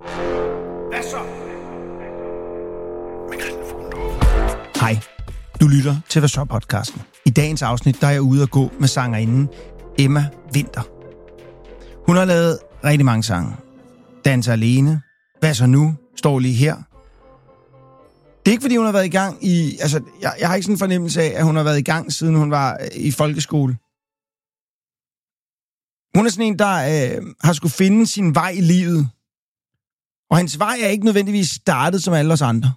Hvad så? Hej, du lytter til Hvad så podcasten. I dagens afsnit, der er jeg ude at gå med sangerinden Emma Winther. Hun har lavet rigtig mange sange. Danser alene, Hvad så nu, Står lige her. Det er ikke, fordi hun har været i gang i... Altså, jeg har ikke sådan en fornemmelse af, at hun har været i gang, siden hun var i folkeskole. Hun er sådan en, der har skulle finde sin vej i livet. Og hans vej er ikke nødvendigvis startet som alle os andre.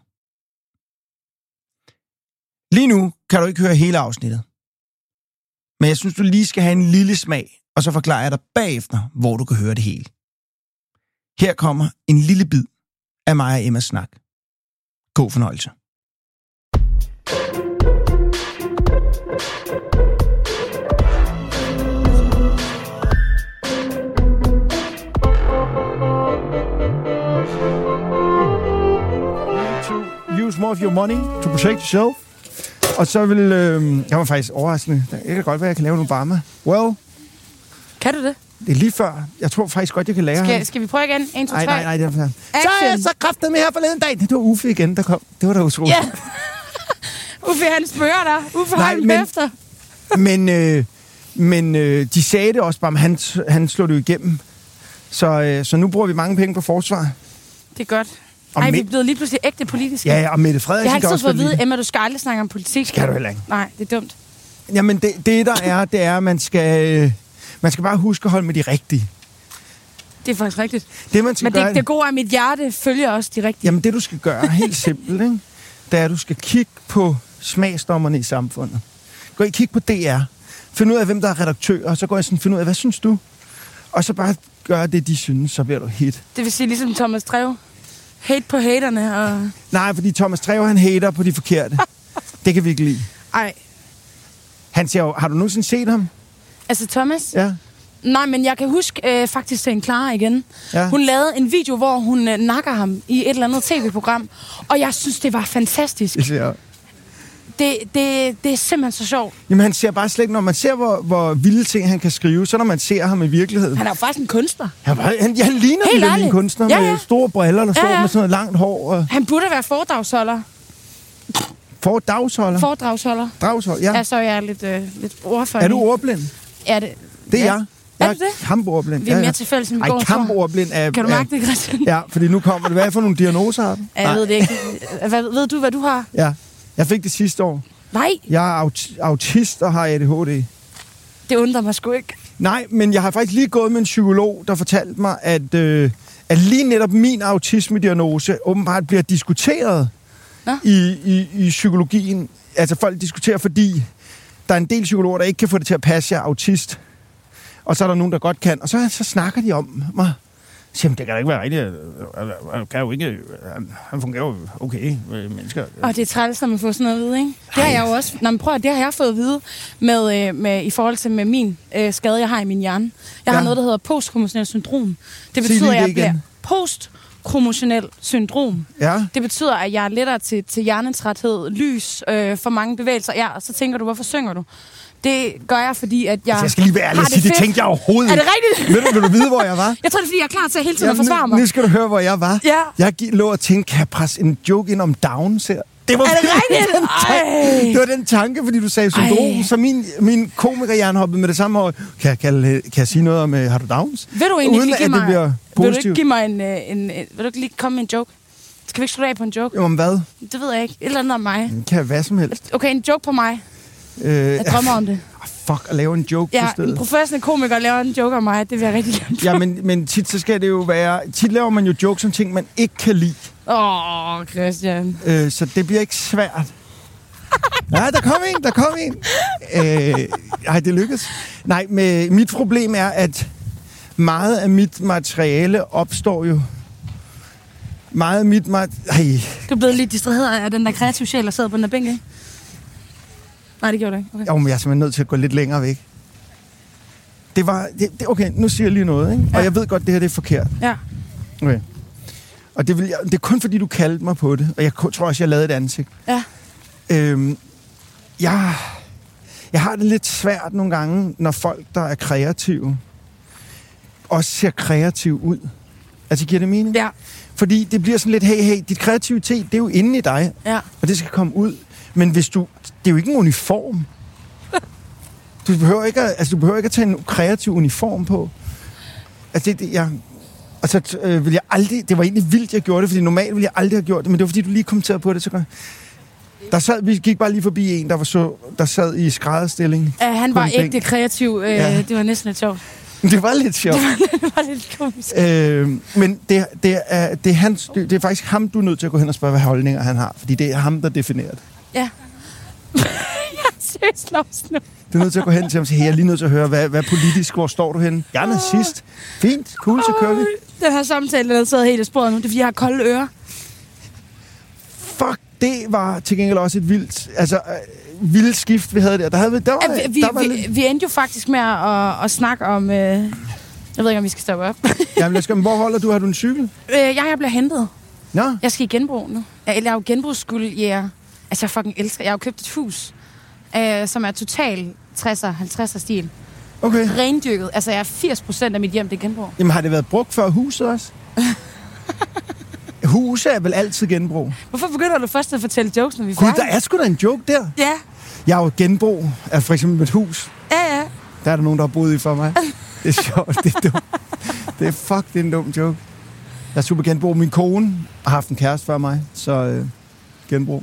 Lige nu kan du ikke høre hele afsnittet. Men jeg synes, du lige skal have en lille smag, og så forklarer jeg dig bagefter, hvor du kan høre det hele. Her kommer en lille bid af mig og Emmas snak. God fornøjelse. Use more of your money to protect yourself. Og så vil... jeg var faktisk overraskende. Det kan godt være, jeg kan lave en Obama. Well... Kan du det? Det er lige før. Jeg tror faktisk godt, jeg kan lære Skal vi prøve igen? 1, 2, 3. Nej, det er for så kræftede med her forleden dag. Det var Uffe igen, der kom. Det var da utroligt. Ja. Uffe, han spørger dig. Uffe har han efter. Men de sagde det også bare, men han slog det jo igennem. Så nu bruger vi mange penge på forsvar. Det er godt. Nej, vi er blevet lige pludselig ægte politiske. Ja, og Mette Frederiksen jeg har altid fået at vide, Emma, du skal aldrig snakke om politik. Skal du heller ikke. Nej, det er dumt. Jamen, det der er, det er, at man skal bare huske at holde med de rigtige. Det er faktisk rigtigt. Det, man skal gøre, det gode er, at mit hjerte følger også de rigtige. Jamen, det du skal gøre, helt simpelt, ikke? Det er, at du skal kigge på smagsdommerne i samfundet. Gå ind og kig på DR. Find ud af, hvem der er redaktør, og så går jeg sådan find ud af, hvad synes du? Og så bare gør det, de synes, så bliver du hit. Det vil sige ligesom Thomas Treve. Hate på haterne og... Nej, fordi Thomas Treve, han hater på de forkerte. Det kan vi ikke lide. Ej. Han siger jo, har du nogensinde set ham? Altså Thomas? Ja. Nej, men jeg kan huske faktisk til en Clara igen. Ja. Hun lavede en video, hvor hun nakker ham i et eller andet tv-program. Og jeg synes, det var fantastisk. Ja. Det er simpelthen så sjovt. Jamen, han ser bare slet ikke, når man ser, hvor vilde ting han kan skrive, så når man ser ham i virkeligheden. Han er jo faktisk en kunstner. Han ligner en kunstner med store briller, der står med sådan noget langt hår. Og... Han burde være foredragsholder. Foredragsholder? Dragsholder, ja. Ja, så er jeg lidt ordførende. Er du ordblind? Ja, det er jeg. Er du det? Kampordblind. Vi er mere til fælles, end vi går. Kampordblind er... Kan du mærke det, Christian? Ja, fordi nu kommer det. Hvad er for nogle diagnoser har du? Jeg ved det ikke. Ved du, hvad du har? Ja, jeg fik det sidste år. Nej. Jeg er autist og har ADHD. Det undrer mig sgu ikke. Nej, men jeg har faktisk lige gået med en psykolog, der fortalte mig, at lige netop min autisme-diagnose åbenbart bliver diskuteret i psykologien. Altså folk diskuterer, fordi der er en del psykologer, der ikke kan få det til at passe, jeg er autist. Og så er der nogen, der godt kan. Og så snakker de om mig. Så siger, det kan da ikke være rigtigt. Kan jo ikke, han fungerer jo okay med mennesker. Og det er træls, når man får sådan noget at vide, ikke? Det har jeg jo også. Nå, men prøv, det har jeg fået at vide med i forhold til med min skade, jeg har i min hjerne. Jeg har noget, der hedder postkromotionelt syndrom. Det betyder, at jeg bliver postkromotionelt syndrom. Ja. Det betyder, at jeg er lettere til hjernetræthed, lys, for mange bevægelser. Ja, og så tænker du, hvorfor synger du? Det gør jeg, fordi at jeg... Altså, jeg skal lige være ærlig og sige, det tænkte jeg overhovedet ikke. Er det rigtigt? Vil du vide, hvor jeg var? Jeg tror, det er, fordi jeg er klar til hele tiden at forsvare mig. Nu skal du høre, hvor jeg var. Ja. Jeg lå og tænkte, kan jeg presse en joke ind om Downs her? Det var rigtigt? Det var den tanke, fordi du sagde syndrom, så min komikerhjerne hoppede med det samme år. Kan jeg sige noget om, har du Downs? Vil du egentlig ikke give mig... Vil du ikke give mig vil du ikke lige komme med en joke? Skal vi ikke slutte af på en joke? Jo, om hvad? Det ved jeg ikke. Et eller andet om mig. Det kan hvad som helst. Okay, en joke på mig. Jeg drømmer om det. Fuck, at lave en joke på stedet. Ja, en professionel komiker laver en joke om mig. Det vil jeg rigtig gerne. Ja, men tit så skal det jo være... Tit laver man jo jokes om ting, man ikke kan lide. Christian. Så det bliver ikke svært. Ja, der kom en. Det lykkedes. Nej, mit problem er, at meget af mit materiale opstår jo... Du er blevet lidt distraheret af den der kreative sjæl, der sidder på den der bænk, ikke? Nej, det gjorde du ikke. Okay. Jo, men jeg er simpelthen nødt til at gå lidt længere væk. Okay, nu siger jeg lige noget, ikke? Ja. Og jeg ved godt, det her det er forkert. Ja. Okay. Og det er kun fordi, du kaldte mig på det. Og jeg tror også, jeg lavede et ansigt. Ja. Jeg har det lidt svært nogle gange, når folk, der er kreative, også ser kreative ud. Altså, giver det mening? Ja. Fordi det bliver sådan lidt, hey, dit kreativitet, det er jo inde i dig, og det skal komme ud. Men hvis det er jo ikke en uniform. Du behøver ikke at tage en kreativ uniform på. Altså, vil jeg aldrig... Det var egentlig vildt, jeg gjorde det, fordi normalt ville jeg aldrig have gjort det, men det var, fordi du lige kommenterede på det, så vi gik bare lige forbi en, der sad i skrædderstilling. Han var ægte kreativ. Det var næsten lidt sjovt. Det var lidt sjovt. Det var lidt komisk. Men det er faktisk ham, du er nødt til at gå hen og spørge, hvad holdninger han har. Fordi det er ham, der definerer det. Ja. Jeg er seriøst lost nu. Du er nødt til at gå hen til ham og sige, hey, jeg er lige nødt til at høre, hvad politisk, hvor står du henne? Jeg er nazist. Fint, cool, så kører vi. Den her samtale, der sad helt i sporet nu, det er fordi, jeg har kolde ører. Fuck, det var til gengæld også et vildt skift, vi havde der. Vi endte jo faktisk med at snakke om... jeg ved ikke, om vi skal stoppe op. Jamen, hvor holder du? Har du en cykel? Jeg bliver hentet. Nå? Jeg skal i genbrug nu. Jeg er jo genbrugsskuld, Altså, jeg fucking elsker... Jeg har jo købt et hus, som er total 60'er stil. Okay. Rendyrket. Altså, jeg er 80% af mit hjem, det er genbrug. Jamen, har det været brugt før huset også? Huset er vel altid genbrug. Hvorfor begynder du først at fortælle jokes, når vi er færdige? Der er sgu da en joke der. Ja. Jeg er jo genbrug af for eksempel et hus. Ja. Der er der nogen, der har boet i for mig. Det er sjovt, det er dumt. Det er en dum joke. Jeg er super genbrug. Min kone har haft en kæreste før mig, så genbrug.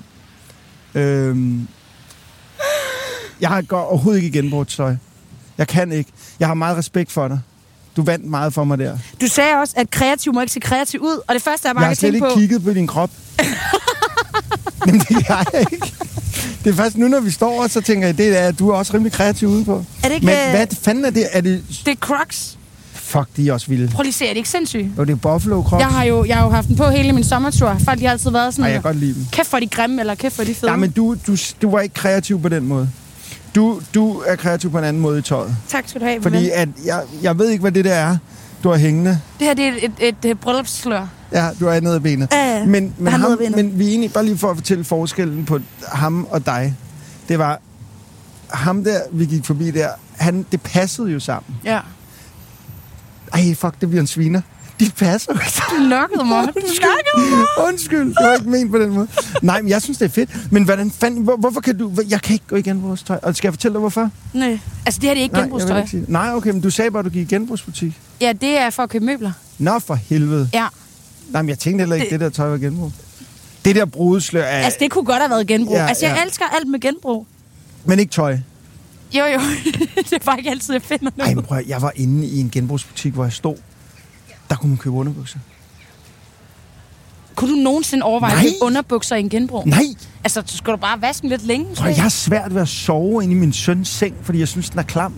Jeg går overhovedet ikke i genbrugstøj. Jeg kan ikke. Jeg har meget respekt for dig. Du vandt meget for mig der. Du sagde også, at kreativ må ikke se kreativ ud, og det første, jeg bare kan tænke på... Jeg har slet ikke kigget på din krop. Men det har jeg ikke. Det er først nu, når vi står, så tænker jeg, at du er også rimelig kreativ ude på. Er det ikke... Men hvad fanden er det? Det er Crocs. Fuck, de er også vilde. Prøv lige at se, er det ikke sindssygt? Jo, det er Buffalo Crocs. Jeg har jo haft den på hele min sommertur. Folk, de har altid været sådan... Ej, jeg kan godt lide dem. Kæft for de grimme, eller kæft for de fede. Ja, men du var ikke kreativ på den måde. Du er kreativ på en anden måde i tøjet. Tak skal du have. Fordi at jeg ved ikke, hvad det der er, du har hængende. Det her, det er et bryllupsslør. Ja, du er nede af benet. Men vi er egentlig bare lige for at fortælle forskellen på ham og dig. Det var ham der, vi gik forbi der. Det passede jo sammen. Ja. Ej, fuck, det bliver en sviner. De passer jo ikke. Du nokkede mig. Undskyld, det var ikke ment på den måde. Nej, men jeg synes, det er fedt. Men hvorfor kan du... Jeg kan ikke gå i genbrugstøj. Og skal jeg fortælle dig, hvorfor? Nej, altså det her det er ikke genbrugstøj. Nej, okay, men du sagde bare, at du gik i genbrugsbutik. Ja, det er for at købe møbler. Nå, for helvede. Ja. Nej, men jeg tænkte heller ikke, det der tøj var genbrug. Det der brudeslør er... Altså, det kunne godt have været genbrug. Ja, altså, jeg elsker alt med genbrug. Men ikke tøj? Jo. Det er bare ikke altid, jeg finder noget. Ej, men prøv, jeg var inde i en genbrugsbutik, hvor jeg stod. Der kunne man købe underbukser. Kunne du nogensinde overveje at købe underbukser i en genbrug? Nej. Altså, så skal du bare vaske lidt længe? Prøv, jeg har svært ved at sove inde i min søns seng, fordi jeg synes, den er klam.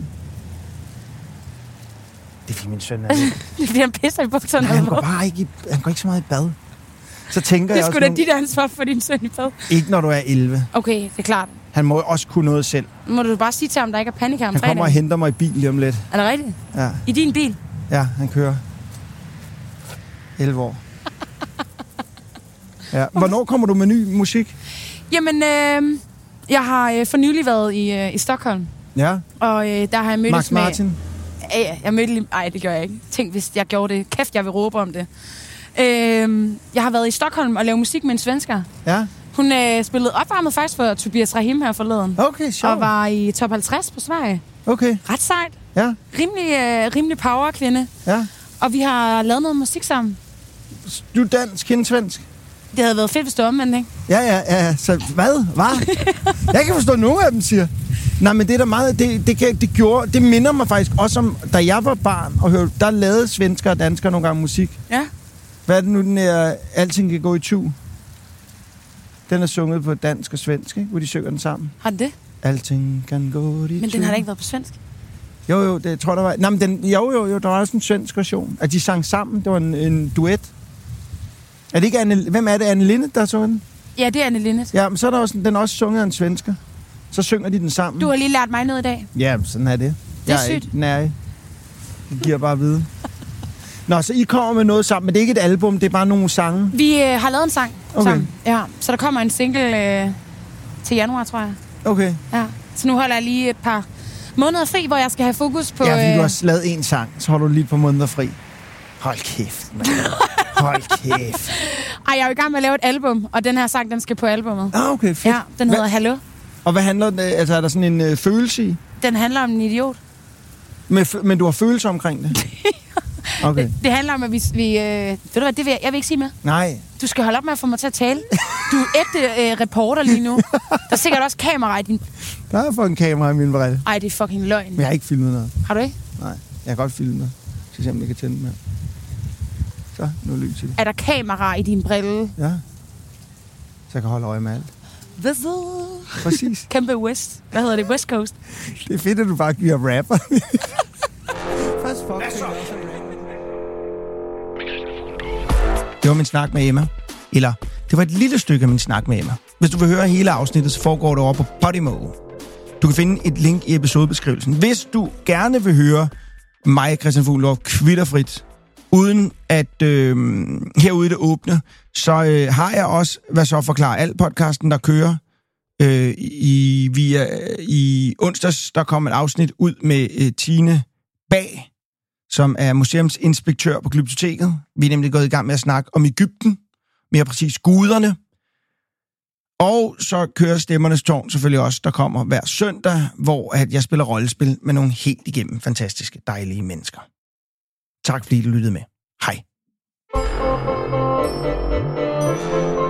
Det er fordi min søn er det. Det bliver en pisser i bukserne. Nej, han går ikke så meget i bad. Så tænker jeg også... Det er sgu da dit ansvar for din søn i bad. Ikke når du er 11. Okay, det er klart. Han må også kunne noget selv. Må du bare sige til ham, der ikke er panik her om fredagen? Han kommer og henter mig i bil lige om lidt. Er det rigtigt? Ja. I din bil? Ja, han kører 11 år. Ja. Hvornår kommer du med ny musik? Jamen, jeg har for nylig været i Stockholm. Ja. Og der har jeg mødtes Max Martin? Jeg mødte lige... Ej, det gør jeg ikke. Tænk, hvis jeg gjorde det. Kæft, jeg vil råbe om det. Jeg har været i Stockholm og lavet musik med en svensker. Ja. Hun spillede opvarmet faktisk for Tobias Rahim her forleden. Okay, sjovt. Og var i top 50 på Sverige. Okay. Ret sejt. Ja. Rimelig power-kvinde. Ja. Og vi har lavet noget musik sammen. Du er dansk, hende svensk? Det havde været fedt, hvis du omvendt, ikke? Ja. Så hvad? Jeg kan forstå, nogle af dem siger. Nej, men det er da meget... Det minder mig faktisk også om, da jeg var barn og hørte, der lavede svensker og danskere nogle gange musik. Ja. Hvad er det nu, den er Alting kan gå i tu? Den er sunget på dansk og svensk, ikke? Hvor de synger den sammen. Har den det? Alting kan gå i tu. Men den har da ikke været på svensk? Jo, det tror jeg, der var... Nej, men jo, der var også en svensk version. At de sang sammen. Det var en duet. Er det ikke Anne... Hvem er det? Anne Linnet, der så den? Ja, det er Anne Linnet. Ja, men så er der også, den også sunget af en svensker. Så synger de den sammen. Du har lige lært mig noget i dag. Ja, sådan er det. Det er sygt. Nej, det giver bare at vide. Nå, så I kommer med noget sammen, men det er ikke et album, det er bare nogle sange? Vi har lavet en sang sammen. Ja, så der kommer en single til januar, tror jeg. Okay. Ja, så nu holder jeg lige et par måneder fri, hvor jeg skal have fokus på... Ja, fordi du har lavet en sang, så holder du lige et par måneder fri. Hold kæft, man. Hold kæft. Ej, jeg er jo i gang med at lave et album, og den her sang, den skal på albumet. Okay, fedt. Ja, den hedder Hallo. Og hvad handler den? Altså, er der sådan en følelse i? Den handler om en idiot. Men du har følelser omkring det? Okay. Det handler om, at vi ved du hvad, jeg vil ikke sige mere. Nej. Du skal holde op med at få mig til at tale. Du er ægte reporter lige nu. Der er sikkert også kamera i din... Der er fucking kamera i min brille. Ej, det er fucking løgn. Men jeg har ikke filmet noget. Har du ikke? Nej, jeg kan godt filme noget. Så jeg kan tænde den her. Så, nu lys til det. Er der kamera i din brille? Ja. Så jeg kan holde øje med alt. Vessel. Præcis. Kæmpe West. Hvad hedder det? West Coast. Det er fedt, at du bare giver rapper. Det var min snak med Emma. Eller, det var et lille stykke af min snak med Emma. Hvis du vil høre hele afsnittet, så foregår det over på Podimo. Du kan finde et link i episodebeskrivelsen. Hvis du gerne vil høre mig, Christian Fuglendorff, kvitterfrit, uden at herude i det åbne, så har jeg også, hvad så forklarer alt podcasten, der kører. I onsdags, der kom et afsnit ud med Tine Bag, som er museumsinspektør på Glyptoteket. Vi er nemlig gået i gang med at snakke om Egypten, mere præcis guderne. Og så kører Stemmernes Tårn selvfølgelig også, der kommer hver søndag, hvor at jeg spiller rollespil med nogle helt igennem fantastiske, dejlige mennesker. Tak fordi du lyttede med. Hej.